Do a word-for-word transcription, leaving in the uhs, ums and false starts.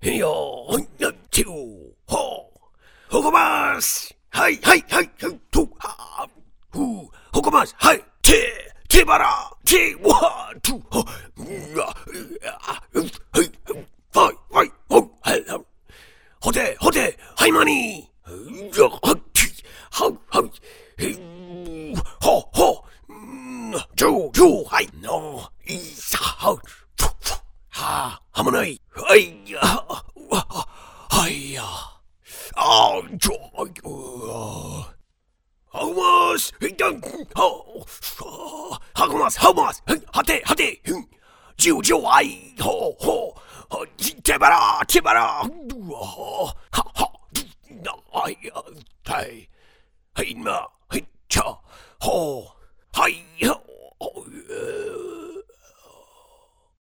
いやー、やってよー、はあ、ほこます。はい、はい、はい、はい、と、はふう、ほこます。はい、て、てばら、て、わ、と、は、うわ、う、はい、はい、はい、ほ、はい、ほて、ほて、はい、まに、じゃ、はっき、は、は、え、は、は、ちょ、ちょ、はい、の、いさ、は、はあ、はまない。はいや、わ、はいや。あー、ちょ、うわ。はうます。いたん、は、はこます、はうます。はて、はて、じゅうじゅうあい、ほ、ほ、てばら、てばら、うわ、は、は、な、あいや、はい、はい、ま、はい、ちゃ、ほ、はい、ほ、